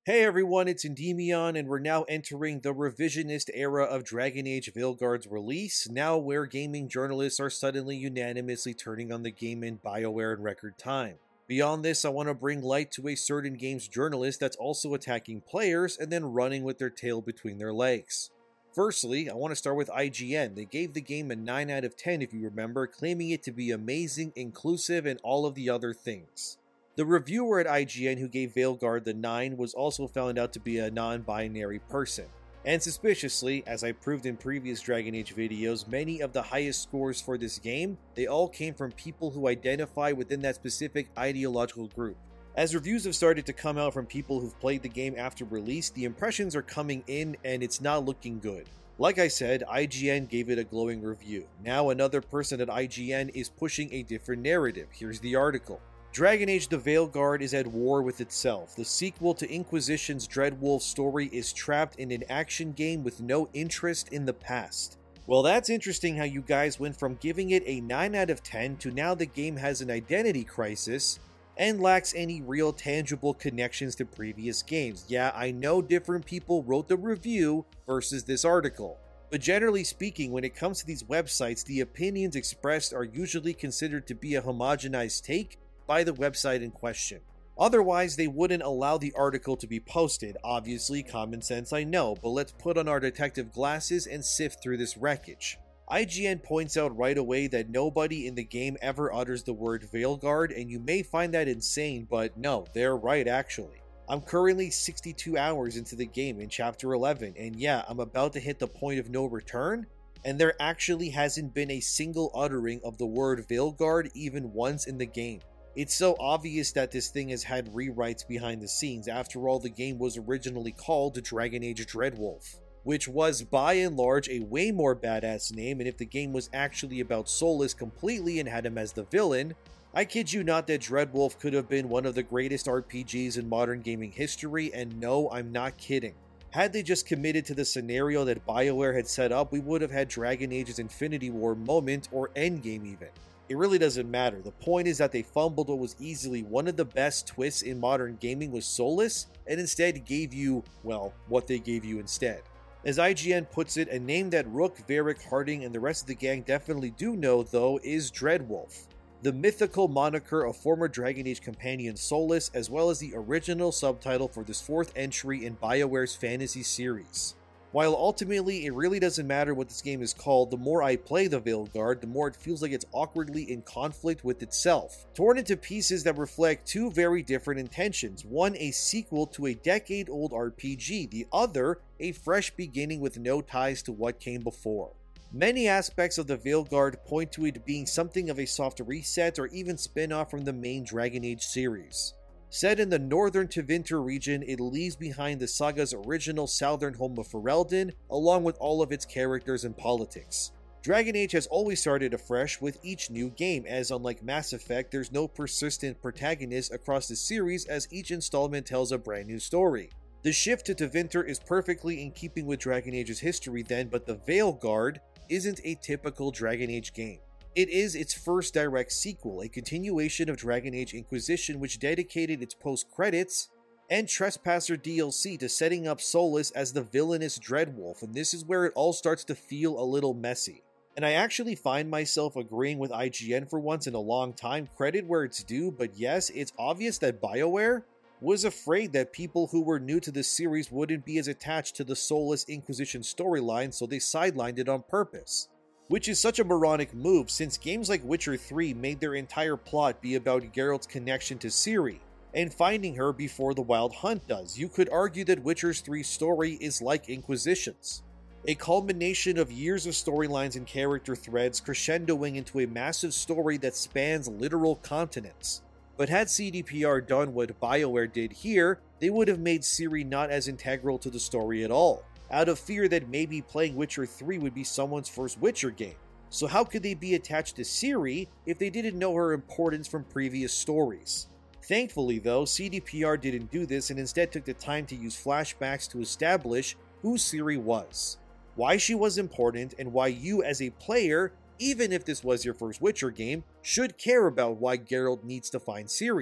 Hey everyone, it's Endymion, and we're now entering the revisionist era of Dragon Age Veilguard's release, now where gaming journalists are suddenly unanimously turning on the game in BioWare in record time. Beyond this, I want to bring light to a certain game's journalist that's also attacking players and then running with their tail between their legs. Firstly, I want to start with IGN. They gave the game a 9 out of 10 if you remember, claiming it to be amazing, inclusive, and all of the other things. The reviewer at IGN who gave Veilguard the 9 was also found out to be a non-binary person. And suspiciously, as I proved in previous Dragon Age videos, many of the highest scores for this game, they all came from people who identify within that specific ideological group. As reviews have started to come out from people who've played the game after release, the impressions are coming in and it's not looking good. Like I said, IGN gave it a glowing review. Now another person at IGN is pushing a different narrative. Here's the article. Dragon Age The Veilguard is at war with itself. The sequel to Inquisition's Dreadwolf story is trapped in an action game with no interest in the past. Well, that's interesting how you guys went from giving it a 9 out of 10 to now the game has an identity crisis and lacks any real tangible connections to previous games. Yeah, I know different people wrote the review versus this article. But generally speaking, when it comes to these websites, the opinions expressed are usually considered to be a homogenized take by the website in question. Otherwise, they wouldn't allow the article to be posted. Obviously, common sense I know, but let's put on our detective glasses and sift through this wreckage. IGN points out right away that nobody in the game ever utters the word Veilguard, and you may find that insane, but no, they're right actually. I'm currently 62 hours into the game in Chapter 11, and yeah, I'm about to hit the point of no return, and there actually hasn't been a single uttering of the word Veilguard even once in the game. It's so obvious that this thing has had rewrites behind the scenes. After all, the game was originally called Dragon Age Dreadwolf, which was by and large a way more badass name, and if the game was actually about Solas completely and had him as the villain, I kid you not that Dreadwolf could have been one of the greatest RPGs in modern gaming history, and no, I'm not kidding. Had they just committed to the scenario that BioWare had set up, we would have had Dragon Age's Infinity War moment or Endgame even. It really doesn't matter. The point is that they fumbled what was easily one of the best twists in modern gaming with Solas, and instead gave you, well, what they gave you instead. As IGN puts it, a name that Rook, Varric, Harding, and the rest of the gang definitely do know, though, is Dreadwolf, the mythical moniker of former Dragon Age companion Solas, as well as the original subtitle for this fourth entry in BioWare's fantasy series. While ultimately it really doesn't matter what this game is called, the more I play the Veilguard, the more it feels like it's awkwardly in conflict with itself, torn into pieces that reflect two very different intentions. One, a sequel to a decade-old RPG, the other, a fresh beginning with no ties to what came before. Many aspects of the Veilguard point to it being something of a soft reset or even spin-off from the main Dragon Age series. Set in the northern Tevinter region, it leaves behind the saga's original southern home of Ferelden, along with all of its characters and politics. Dragon Age has always started afresh with each new game, as unlike Mass Effect, there's no persistent protagonist across the series as each installment tells a brand new story. The shift to Tevinter is perfectly in keeping with Dragon Age's history then, but the Veilguard isn't a typical Dragon Age game. It is its first direct sequel, a continuation of Dragon Age Inquisition, which dedicated its post-credits and Trespasser DLC to setting up Solas as the villainous Dreadwolf, and this is where it all starts to feel a little messy. And I actually find myself agreeing with IGN for once in a long time, credit where it's due, but yes, it's obvious that BioWare was afraid that people who were new to the series wouldn't be as attached to the Solas Inquisition storyline, so they sidelined it on purpose. Which is such a moronic move, since games like Witcher 3 made their entire plot be about Geralt's connection to Ciri, and finding her before the Wild Hunt does. You could argue that Witcher 3's story is like Inquisition's, a culmination of years of storylines and character threads crescendoing into a massive story that spans literal continents. But had CDPR done what BioWare did here, they would have made Ciri not as integral to the story at all, out of fear that maybe playing Witcher 3 would be someone's first Witcher game. So how could they be attached to Ciri if they didn't know her importance from previous stories? Thankfully though, CDPR didn't do this and instead took the time to use flashbacks to establish who Ciri was, why she was important, and why you as a player, even if this was your first Witcher game, should care about why Geralt needs to find Ciri.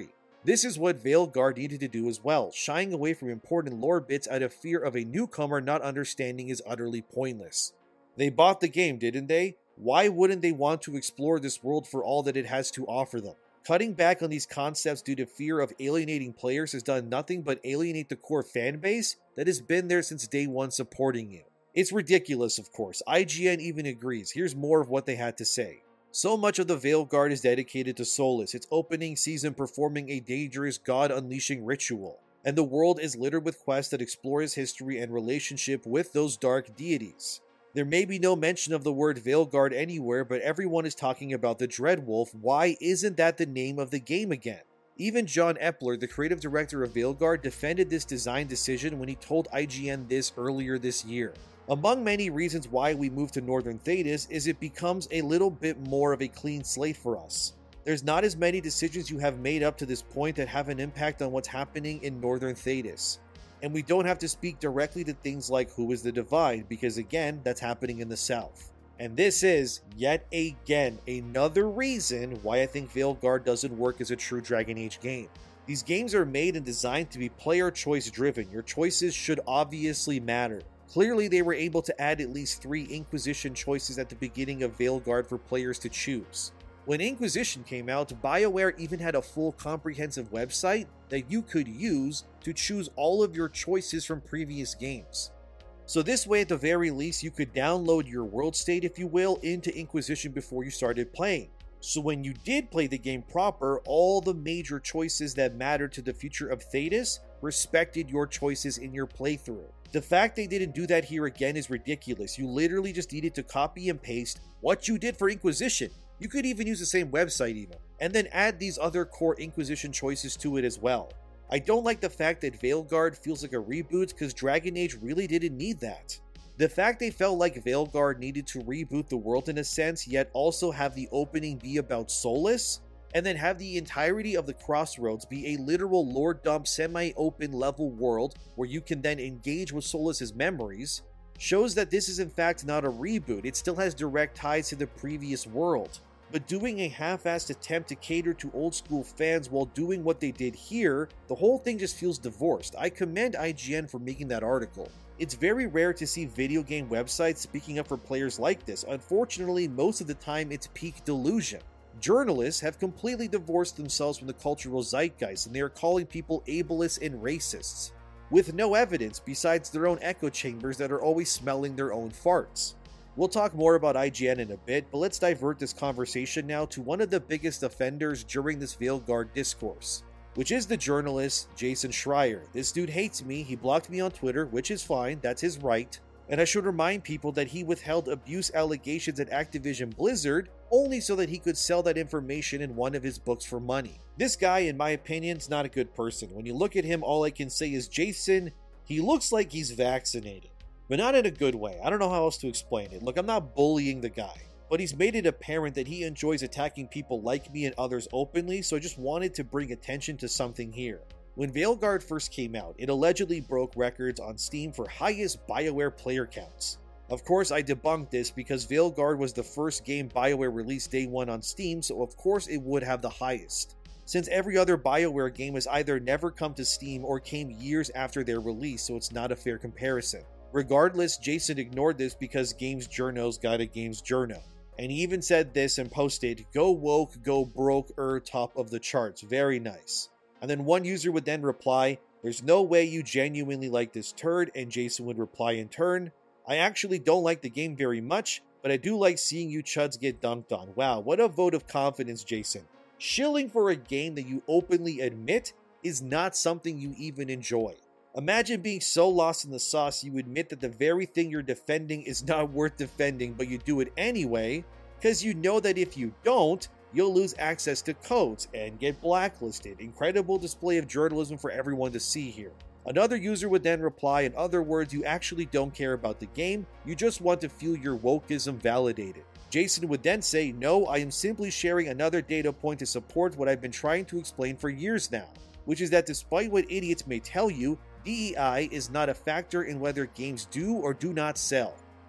This is what Veilguard needed to do as well, shying away from important lore bits out of fear of a newcomer not understanding is utterly pointless. They bought the game, didn't they? Why wouldn't they want to explore this world for all that it has to offer them? Cutting back on these concepts due to fear of alienating players has done nothing but alienate the core fanbase that has been there since day one supporting you. It's ridiculous, of course. IGN even agrees. Here's more of what they had to say. So much of the Veilguard is dedicated to Solis, its opening season performing a dangerous god-unleashing ritual, and the world is littered with quests that explore his history and relationship with those dark deities. There may be no mention of the word Veilguard anywhere, but everyone is talking about the Dreadwolf. Why isn't that the name of the game again? Even John Epler, the creative director of Veilguard, defended this design decision when he told IGN this earlier this year. Among many reasons why we moved to Northern Thedas is it becomes a little bit more of a clean slate for us. There's not as many decisions you have made up to this point that have an impact on what's happening in Northern Thedas. And we don't have to speak directly to things like who is the Divine, because again, that's happening in the South. And this is, yet again, another reason why I think Veilguard doesn't work as a true Dragon Age game. These games are made and designed to be player choice driven. Your choices should obviously matter. Clearly, they were able to add at least 3 Inquisition choices at the beginning of Veilguard for players to choose. When Inquisition came out, BioWare even had a full comprehensive website that you could use to choose all of your choices from previous games. So this way, at the very least, you could download your world state, if you will, into Inquisition before you started playing. So when you did play the game proper, all the major choices that mattered to the future of Thedas respected your choices in your playthrough. The fact they didn't do that here again is ridiculous. You literally just needed to copy and paste what you did for Inquisition. You could even use the same website even, and then add these other core Inquisition choices to it as well. I don't like the fact that Veilguard feels like a reboot because Dragon Age really didn't need that. The fact they felt like Veilguard needed to reboot the world in a sense, yet also have the opening be about Solis, and then have the entirety of the Crossroads be a literal lore dump semi-open level world where you can then engage with Solis's memories, shows that this is in fact not a reboot. It still has direct ties to the previous world. But doing a half-assed attempt to cater to old-school fans while doing what they did here, the whole thing just feels divorced. I commend IGN for making that article. It's very rare to see video game websites speaking up for players like this. Unfortunately, most of the time it's peak delusion. Journalists have completely divorced themselves from the cultural zeitgeist, and they are calling people ableists and racists, with no evidence besides their own echo chambers that are always smelling their own farts. We'll talk more about IGN in a bit, but let's divert this conversation now to one of the biggest offenders during this Veilguard discourse, which is the journalist Jason Schreier. This dude hates me, he blocked me on Twitter, which is fine, that's his right, and I should remind people that he withheld abuse allegations at Activision Blizzard only so that he could sell that information in one of his books for money. This guy, in my opinion, is not a good person. When you look at him, all I can say is, Jason, he looks like he's vaccinated. But not in a good way. I don't know how else to explain it. Look, I'm not bullying the guy, but he's made it apparent that he enjoys attacking people like me and others openly, so I just wanted to bring attention to something here. When Veilguard first came out, it allegedly broke records on Steam for highest BioWare player counts. Of course, I debunked this because Veilguard was the first game BioWare released day one on Steam, so of course it would have the highest, since every other BioWare game has either never come to Steam or came years after their release, so it's not a fair comparison. Regardless, Jason ignored this because Games Journo's got a Games Journo. And he even said this and posted, "Go woke, go broke, top of the charts." Very nice. And then one user would then reply, "There's no way you genuinely like this turd," and Jason would reply in turn, "I actually don't like the game very much, but I do like seeing you chuds get dunked on." Wow, what a vote of confidence, Jason. Shilling for a game that you openly admit is not something you even enjoy. Imagine being so lost in the sauce you admit that the very thing you're defending is not worth defending, but you do it anyway, because you know that if you don't, you'll lose access to codes and get blacklisted. Incredible display of journalism for everyone to see here. Another user would then reply, "In other words, you actually don't care about the game, you just want to feel your wokeism validated." Jason would then say, "No, I am simply sharing another data point to support what I've been trying to explain for years now, which is that despite what idiots may tell you, DEI is not a factor in whether games do or do not sell.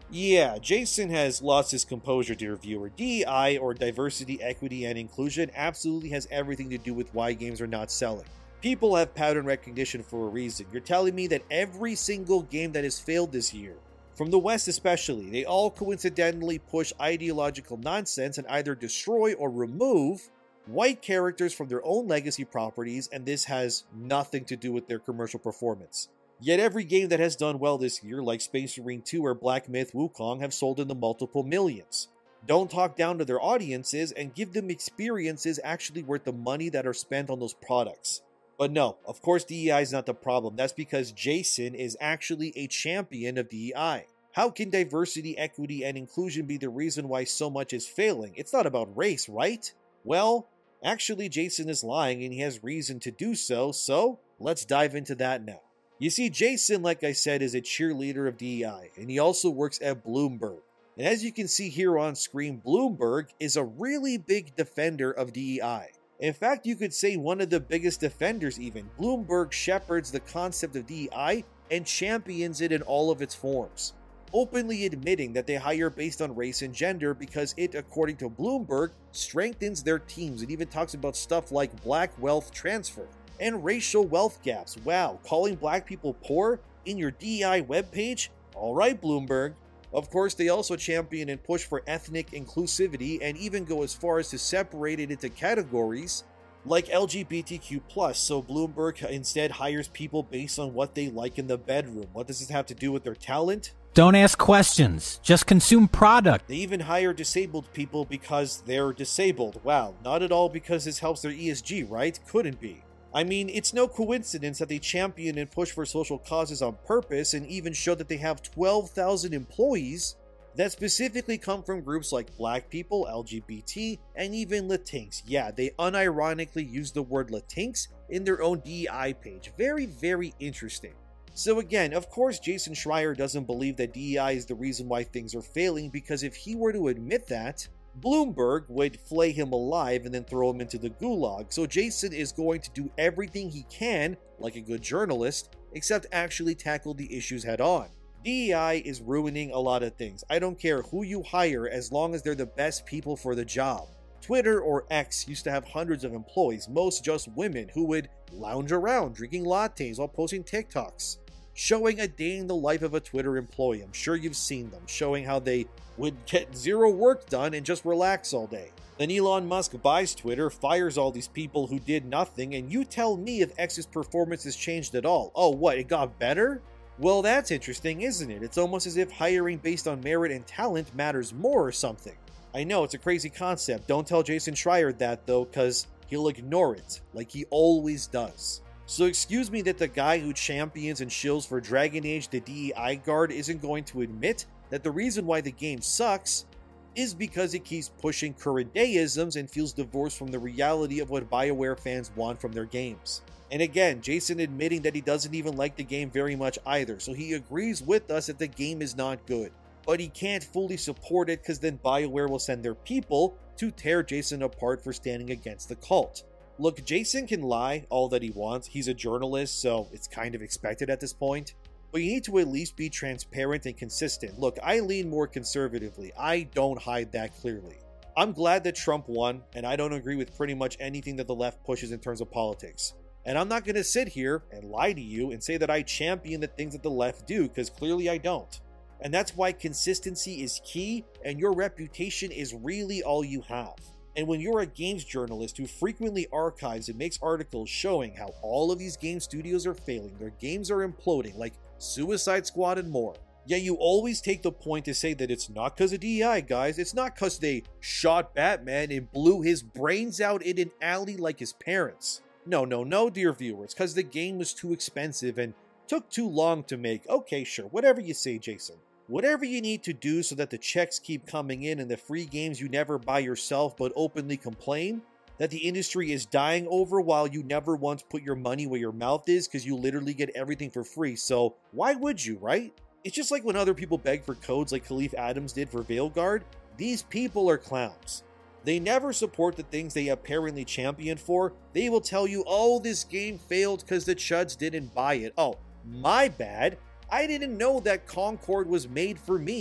Yeah, Jason has lost his composure, dear viewer. DEI, or diversity, equity, and inclusion, absolutely has everything to do with why games are not selling. People have pattern recognition for a reason. You're telling me that every single game that has failed this year, from the West especially, they all coincidentally push ideological nonsense and either destroy or remove white characters from their own legacy properties, and this has nothing to do with their commercial performance. Yet every game that has done well this year, like Space Marine 2 or Black Myth Wukong, have sold in the multiple millions. Don't talk down to their audiences and give them experiences actually worth the money that are spent on those products. But no, of course DEI is not the problem. That's because Jason is actually a champion of DEI. How can diversity, equity, and inclusion be the reason why so much is failing? It's not about race, right? Well, actually Jason is lying and he has reason to do so, so let's dive into that now. You see, Jason, like I said, is a cheerleader of DEI, and he also works at Bloomberg. And as you can see here on screen, Bloomberg is a really big defender of DEI. In fact, you could say one of the biggest defenders even. Bloomberg shepherds the concept of DEI and champions it in all of its forms, openly admitting that they hire based on race and gender because it, according to Bloomberg, strengthens their teams. It even talks about stuff like black wealth transfer and racial wealth gaps. Wow, calling black people poor in your DEI webpage? Alright, Bloomberg. Of course, they also champion and push for ethnic inclusivity and even go as far as to separate it into categories like LGBTQ+, so Bloomberg instead hires people based on what they like in the bedroom. What does this have to do with their talent? Don't ask questions, just consume product. They even hire disabled people because they're disabled. Wow, not at all because this helps their ESG, right? Couldn't be. I mean, it's no coincidence that they champion and push for social causes on purpose and even show that they have 12,000 employees that specifically come from groups like black people, LGBT, and even Latinx. Yeah, they unironically use the word Latinx in their own DEI page. Very, very interesting. So again, of course Jason Schreier doesn't believe that DEI is the reason why things are failing, because if he were to admit that, Bloomberg would flay him alive and then throw him into the gulag. So Jason is going to do everything he can, like a good journalist, except actually tackle the issues head on. DEI is ruining a lot of things. I don't care who you hire as long as they're the best people for the job. Twitter or X used to have hundreds of employees, most just women, who would lounge around drinking lattes while posting TikToks, showing a day in the life of a Twitter employee. I'm sure you've seen them, showing how they would get zero work done and just relax all day. Then Elon Musk buys Twitter, fires all these people who did nothing, and you tell me if X's performance has changed at all. Oh, what, it got better? Well, that's interesting, isn't it? It's almost as if hiring based on merit and talent matters more or something. I know, it's a crazy concept. Don't tell Jason Schreier that though, cause he'll ignore it, like he always does. So excuse me that the guy who champions and shills for Dragon Age the DEI guard isn't going to admit that the reason why the game sucks is because it keeps pushing current day-isms and feels divorced from the reality of what BioWare fans want from their games. And again, Jason admitting that he doesn't even like the game very much either, so he agrees with us that the game is not good. But he can't fully support it because then BioWare will send their people to tear Jason apart for standing against the cult. Look, Jason can lie all that he wants. He's a journalist, so it's kind of expected at this point. But you need to at least be transparent and consistent. Look, I lean more conservatively. I don't hide that clearly. I'm glad that Trump won, and I don't agree with pretty much anything that the left pushes in terms of politics. And I'm not going to sit here and lie to you and say that I champion the things that the left do, because clearly I don't. And that's why consistency is key, and your reputation is really all you have. And when you're a games journalist who frequently archives and makes articles showing how all of these game studios are failing, their games are imploding, like Suicide Squad and more, yet you always take the point to say that it's not because of DEI, guys. It's not because they shot Batman and blew his brains out in an alley like his parents. No, dear viewers, because the game was too expensive and took too long to make. Okay, sure, whatever you say, Jason. Whatever you need to do so that the checks keep coming in and the free games you never buy yourself but openly complain that the industry is dying over while you never once put your money where your mouth is because you literally get everything for free. So why would you, right? It's just like when other people beg for codes like Khalif Adams did for Veilguard. These people are clowns. They never support the things they apparently champion for. They will tell you, oh, this game failed because the chuds didn't buy it. Oh, my bad. I didn't know that Concord was made for me.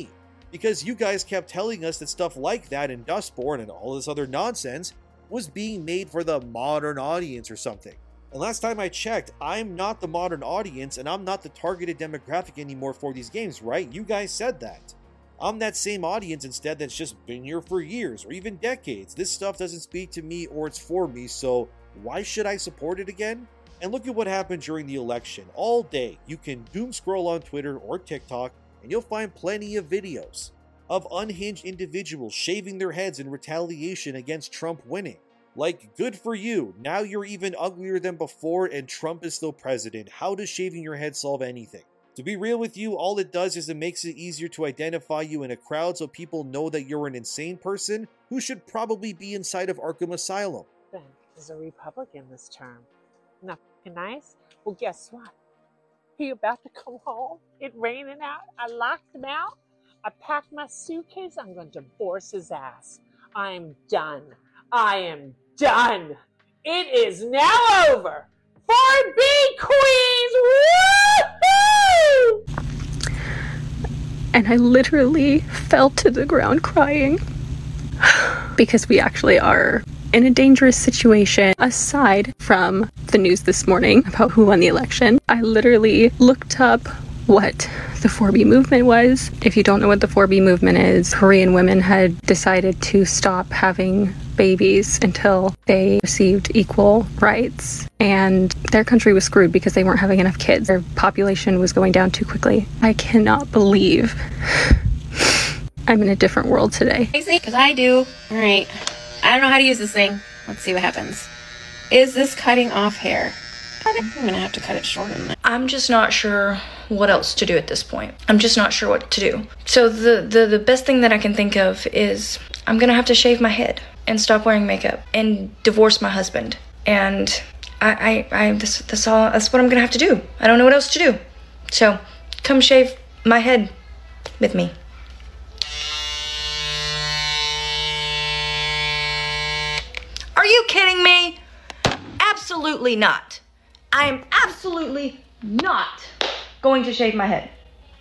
because you guys kept telling us that stuff like that in Dustborn and all this other nonsense was being made for the modern audience or something. And last time I checked, I'm not the modern audience and I'm not the targeted demographic anymore for these games, right? You guys said that. I'm that same audience instead that's just been here for years or even decades. This stuff doesn't speak to me or it's for me, so why should I support it again? And look at what happened during the election. All day, you can doom scroll on Twitter or TikTok and you'll find plenty of videos of unhinged individuals shaving their heads in retaliation against Trump winning. Like, good for you. Now you're even uglier than before and Trump is still president. How does shaving your head solve anything? To be real with you, all it does is it makes it easier to identify you in a crowd so people know that you're an insane person who should probably be inside of Arkham Asylum. Ben is a Republican this term. Not nice? Well, guess what? He about to come home. It raining out. I locked him out. I packed my suitcase. I'm going to divorce his ass. I'm done. I am done. It is now over. 4B Queens! Woohoo! And I literally fell to the ground crying because we actually are in a dangerous situation. Aside from the news this morning about who won the election, I literally looked up what the 4B movement was. If you don't know what the 4B movement is, Korean women had decided to stop having babies until they received equal rights, and their country was screwed because they weren't having enough kids. Their population was going down too quickly. I cannot believe I'm in a different world today. Because I do. All right. I don't know how to use this thing. Let's see what happens. Is this cutting off hair? I'm gonna have to cut it shorter than that. I'm just not sure what else to do at this point. I'm just not sure what to do. So the best thing that I can think of is I'm gonna have to shave my head and stop wearing makeup and divorce my husband. And that's what I'm gonna have to do. I don't know what else to do. So come shave my head with me. Are you kidding me? Absolutely not. I am absolutely not going to shave my head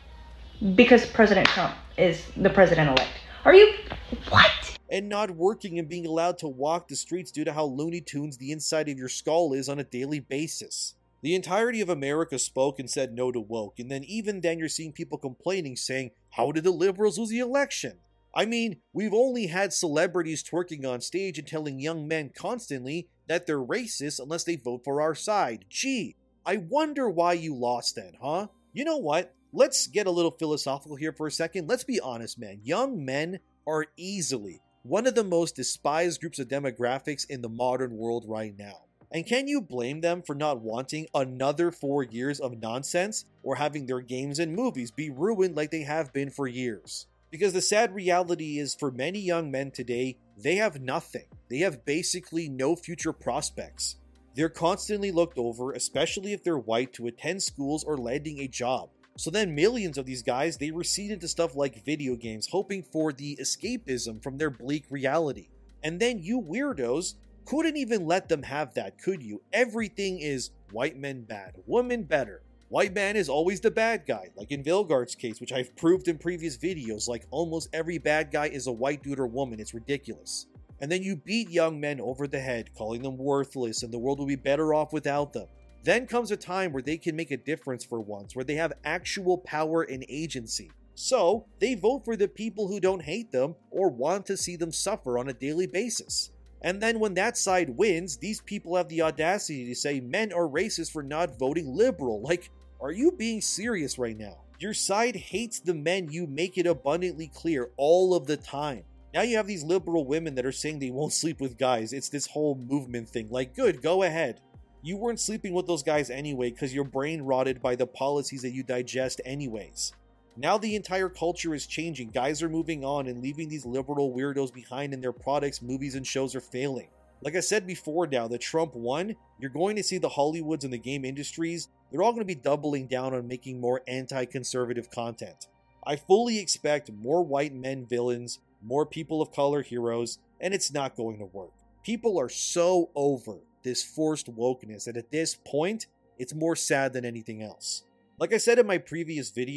because President Trump is the president-elect. Are you? What? And not working and being allowed to walk the streets due to how Looney Tunes the inside of your skull is on a daily basis. The entirety of America spoke and said no to woke, and then even then you're seeing people complaining saying, how did the liberals lose the election? I mean, we've only had celebrities twerking on stage and telling young men constantly that they're racist unless they vote for our side. Gee, I wonder why you lost then, huh? You know what? Let's get a little philosophical here for a second. Let's be honest, man. Young men are easily one of the most despised groups of demographics in the modern world right now. And can you blame them for not wanting another 4 years of nonsense or having their games and movies be ruined like they have been for years? Because the sad reality is for many young men today, they have nothing. They have basically no future prospects. They're constantly looked over, especially if they're white, to attend schools or landing a job. So then millions of these guys, they recede into stuff like video games, hoping for the escapism from their bleak reality. And then you weirdos couldn't even let them have that, could you? Everything is white men bad, women better. White man is always the bad guy, like in Vilgard's case, which I've proved in previous videos, like almost every bad guy is a white dude or woman. It's ridiculous. And then you beat young men over the head, calling them worthless, and the world will be better off without them. Then comes a time where they can make a difference for once, where they have actual power and agency. So, they vote for the people who don't hate them or want to see them suffer on a daily basis. And then when that side wins, these people have the audacity to say men are racist for not voting liberal. Like, are you being serious right now? Your side hates the men you make it abundantly clear all of the time. Now you have these liberal women that are saying they won't sleep with guys. It's this whole movement thing. Like, good, go ahead. You weren't sleeping with those guys anyway because your brain rotted by the policies that you digest anyways. Now the entire culture is changing. Guys are moving on and leaving these liberal weirdos behind, and their products, movies, and shows are failing. Like I said before, now that Trump won, you're going to see the Hollywoods and the game industries, they're all going to be doubling down on making more anti-conservative content. I fully expect more white men villains, more people of color heroes, and it's not going to work. People are so over this forced wokeness that at this point, it's more sad than anything else. Like I said in my previous video,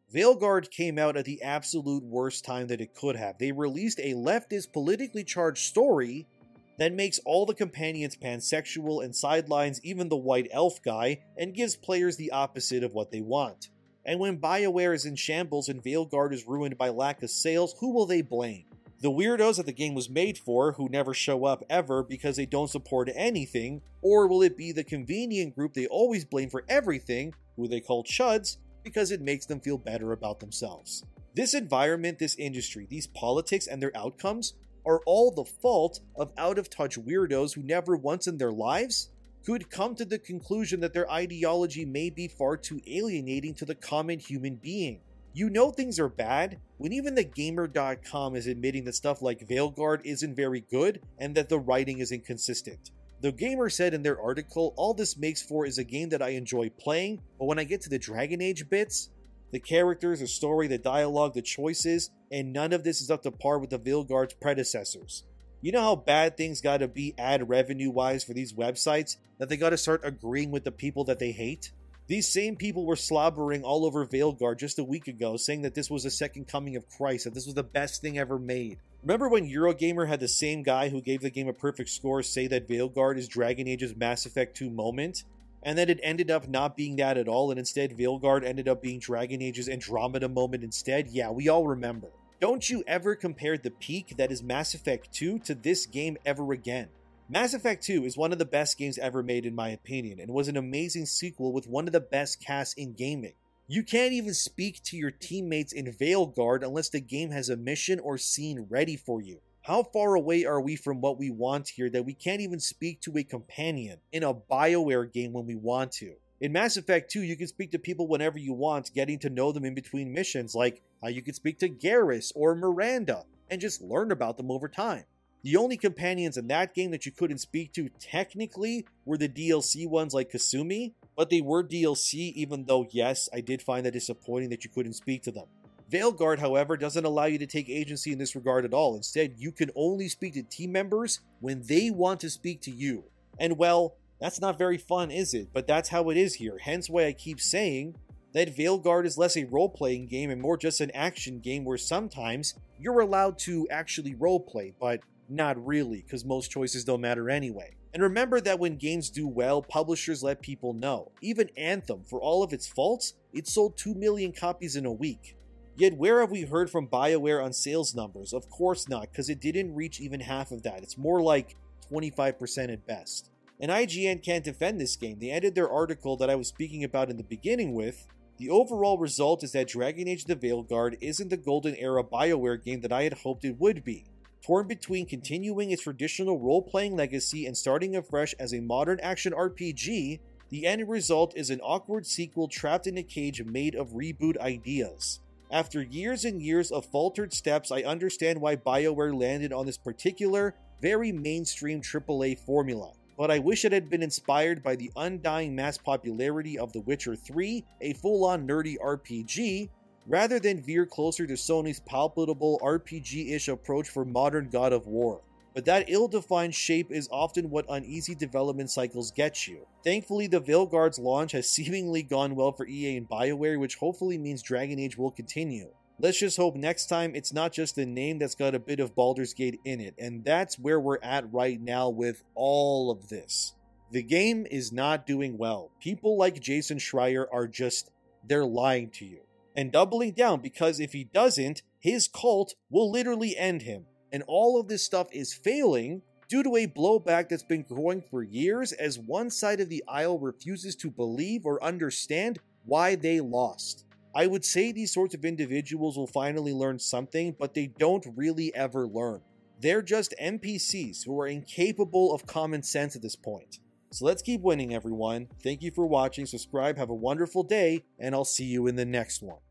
Veilguard came out at the absolute worst time that it could have. They released a leftist, politically charged story that makes all the companions pansexual and sidelines even the white elf guy and gives players the opposite of what they want. And when BioWare is in shambles and Veilguard is ruined by lack of sales, who will they blame? The weirdos that the game was made for, who never show up ever because they don't support anything, or will it be the convenient group they always blame for everything, who they call chuds, because it makes them feel better about themselves? This environment, this industry, these politics and their outcomes are all the fault of out-of-touch weirdos who never once in their lives could come to the conclusion that their ideology may be far too alienating to the common human being. You know things are bad when even the Gamer.com is admitting that stuff like Veilguard isn't very good and that the writing is inconsistent. The Gamer said in their article, all this makes for is a game that I enjoy playing, but when I get to the Dragon Age bits, the characters, the story, the dialogue, the choices, and none of this is up to par with the Veilguard's predecessors. You know how bad things gotta be ad revenue wise for these websites that they gotta start agreeing with the people that they hate? These same people were slobbering all over Veilguard just a week ago, saying that this was the second coming of Christ, that this was the best thing ever made. Remember when Eurogamer had the same guy who gave the game a perfect score say that Veilguard is Dragon Age's Mass Effect 2 moment? And that it ended up not being that at all, and instead Veilguard ended up being Dragon Age's Andromeda moment instead? Yeah, we all remember. Don't you ever compare the peak that is Mass Effect 2 to this game ever again. Mass Effect 2 is one of the best games ever made in my opinion, and was an amazing sequel with one of the best casts in gaming. You can't even speak to your teammates in Veilguard unless the game has a mission or scene ready for you. How far away are we from what we want here that we can't even speak to a companion in a BioWare game when we want to? In Mass Effect 2, you can speak to people whenever you want, getting to know them in between missions, like how you could speak to Garrus or Miranda, and just learn about them over time. The only companions in that game that you couldn't speak to technically were the DLC ones like Kasumi, but they were DLC even though, yes, I did find that disappointing that you couldn't speak to them. Veilguard, however, doesn't allow you to take agency in this regard at all. Instead, you can only speak to team members when they want to speak to you. And well, that's not very fun, is it? But that's how it is here, hence why I keep saying that Veilguard is less a role-playing game and more just an action game where sometimes you're allowed to actually roleplay, but not really, because most choices don't matter anyway. And remember that when games do well, publishers let people know. Even Anthem, for all of its faults, it sold 2 million copies in a week. Yet where have we heard from BioWare on sales numbers? Of course not, because it didn't reach even half of that. It's more like 25% at best. And IGN can't defend this game. They ended their article that I was speaking about in the beginning with, the overall result is that Dragon Age the Veilguard isn't the golden era BioWare game that I had hoped it would be. Torn between continuing its traditional role-playing legacy and starting afresh as a modern action RPG, the end result is an awkward sequel trapped in a cage made of reboot ideas. After years and years of faltered steps, I understand why BioWare landed on this particular, very mainstream AAA formula. But I wish it had been inspired by the undying mass popularity of The Witcher 3, a full-on nerdy RPG, rather than veer closer to Sony's palpable RPG-ish approach for modern God of War. But that ill-defined shape is often what uneasy development cycles get you. Thankfully, the Veilguard's launch has seemingly gone well for EA and BioWare, which hopefully means Dragon Age will continue. Let's just hope next time it's not just the name that's got a bit of Baldur's Gate in it, and that's where we're at right now with all of this. The game is not doing well. People like Jason Schreier are just, they're lying to you. And doubling down, because if he doesn't, his cult will literally end him. And all of this stuff is failing due to a blowback that's been growing for years as one side of the aisle refuses to believe or understand why they lost. I would say these sorts of individuals will finally learn something, but they don't really ever learn. They're just NPCs who are incapable of common sense at this point. So let's keep winning, everyone. Thank you for watching, subscribe, have a wonderful day, and I'll see you in the next one.